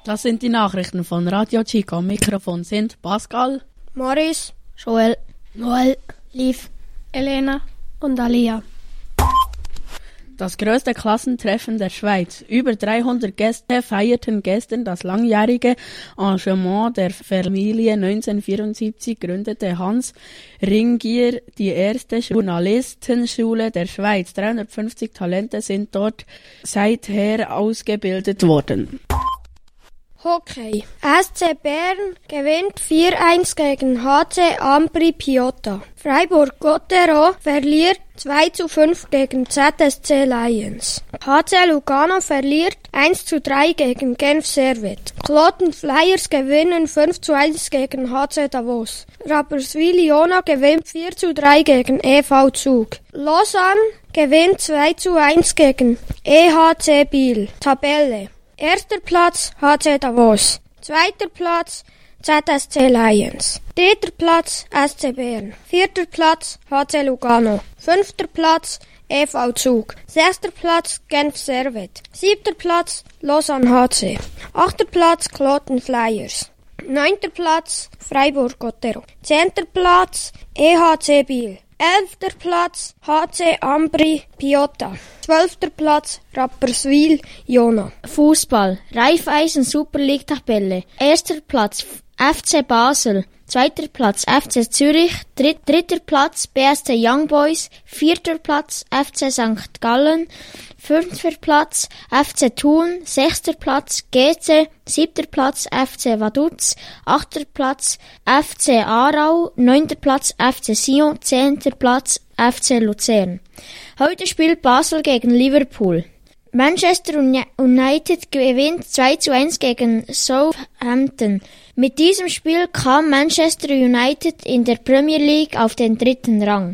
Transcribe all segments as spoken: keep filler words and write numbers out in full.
Das sind die Nachrichten von Radio Chico. Am Mikrofon sind Pascal, Maurice, Joel, Noel, Liv, Elena und Alia. Das größte Klassentreffen der Schweiz. Über dreihundert Gäste feierten gestern das langjährige Engagement der Familie. neunzehnhundertvierundsiebzig gründete Hans Ringier die erste Journalistenschule der Schweiz. dreihundertfünfzig Talente sind dort seither ausgebildet worden. Hockey. S C Bern gewinnt vier eins gegen H C Ambri Piotta. Freiburg-Gotteron verliert zwei zu fünf gegen Z S C Lions. H C Lugano verliert eins zu drei gegen Genf Servette. Kloten Flyers gewinnen fünf zu eins gegen H C Davos. Rapperswil-Jona gewinnt vier zu drei gegen E V Zug. Lausanne gewinnt zwei zu eins gegen E H C Biel. Tabelle. Erster Platz H C Davos. Zweiter Platz Z S C Lions. Dritter Platz S C Bern. Vierter Platz H C Lugano. Fünfter Platz E V Zug. Sechster Platz Genf Servette. Siebter Platz Lausanne H C. Achter Platz Kloten Flyers. Neunter Platz Freiburg-Gotteron. Zehnter Platz E H C Biel. Elfter Platz H C Ambri Piotta. Zwölfter Platz Rapperswil-Jona. Fußball. Raiffeisen Super League Tabelle. Erster Platz F C Basel. Zweiter Platz F C Zürich. Dritt, dritter Platz B S C Young Boys. Vierter Platz F C Sankt Gallen. Fünfter Platz F C Thun. Sechster Platz G C. Siebter Platz F C Vaduz. Achter Platz F C Aarau. Neunter Platz F C Sion. Zehnter Platz F C Luzern. Heute spielt Basel gegen Liverpool. Manchester United gewinnt zwei zu eins gegen Southampton. Mit diesem Spiel kam Manchester United in der Premier League auf den dritten Rang.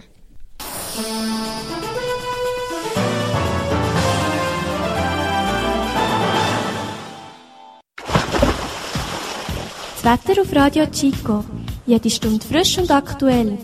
Das Wetter auf Radio Chico. Jede Stunde frisch und aktuell.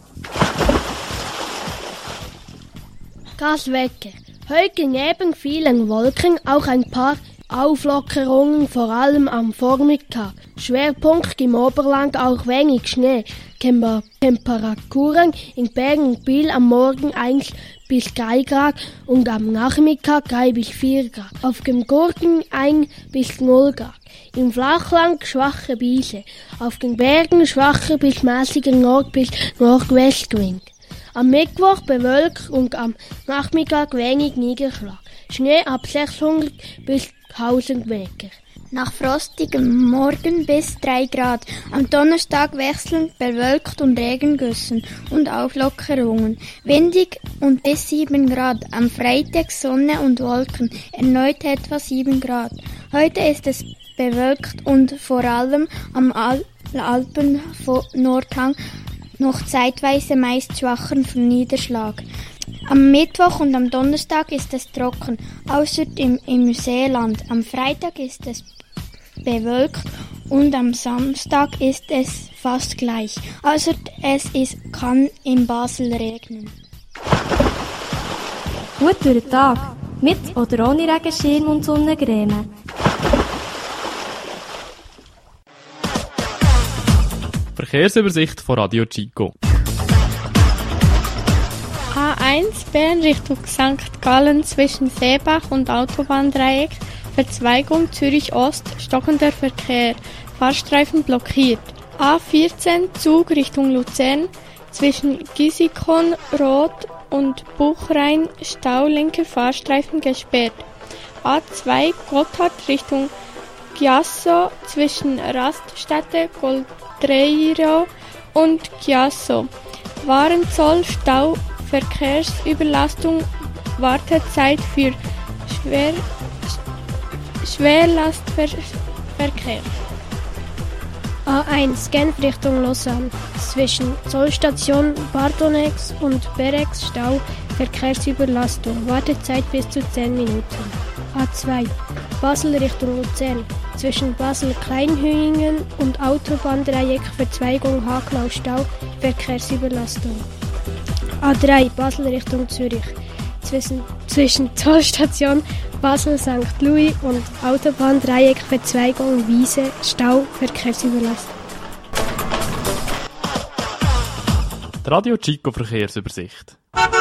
Das Wetter. Heute neben vielen Wolken auch ein paar Auflockerungen, vor allem am Vormittag. Schwerpunkt im Oberland auch wenig Schnee. Temper- Temperaturen in Bern und Biel am Morgen eins bis drei Grad und am Nachmittag drei bis vier Grad. Auf dem Gurten eins bis null Grad. Im Flachland schwache Brise. Auf den Bergen schwacher bis mäßiger Nord- bis Nordwestwind. Am Mittwoch bewölkt und am Nachmittag wenig Niederschlag. Schnee ab sechshundert bis tausend Meter. Nach frostigem Morgen bis drei Grad. Am Donnerstag wechselnd bewölkt und Regengüssen und Auflockerungen. Windig und bis sieben Grad. Am Freitag Sonne und Wolken. Erneut etwa sieben Grad. Heute ist es bewölkt und vor allem am Al- Alpen-Nordhang noch zeitweise meist schwachen Niederschlag. Am Mittwoch und am Donnerstag ist es trocken, außer im, im Seeland. Am Freitag ist es bewölkt und am Samstag ist es fast gleich, außer es ist, kann in Basel regnen. Gut durch den Tag. Mit oder ohne Regenschirm und Sonnencreme. Verkehrsübersicht von Radio Chico. A eins Bern Richtung Sankt Gallen zwischen Seebach und Autobahndreieck. Verzweigung Zürich Ost, stockender Verkehr. Fahrstreifen blockiert. A vierzehn Zug Richtung Luzern zwischen Gisikon, Rot und Buchrein. Stau, linker Fahrstreifen gesperrt. A zwei Gotthard Richtung Chiasso zwischen Raststätte, Goldreiro und Chiasso. Warenzoll, Stau, Verkehrsüberlastung, Wartezeit für Schwer, Schwerlastverkehr. A eins Genf Richtung Lausanne. Zwischen Zollstation Bardonex und Berex Stau, Verkehrsüberlastung, Wartezeit bis zu zehn Minuten. A zwei Basel Richtung Luzern. Zwischen Basel-Kleinhüingen und Autobahndreieck, Verzweigung Haglau Stau, Verkehrsüberlastung. A drei Basel Richtung Zürich. Zwischen, zwischen Zollstation Basel-Sankt Louis und Autobahndreieck Verzweigung Wiese, Stau, Verkehrsüberlastung. Die Radio Chico Verkehrsübersicht.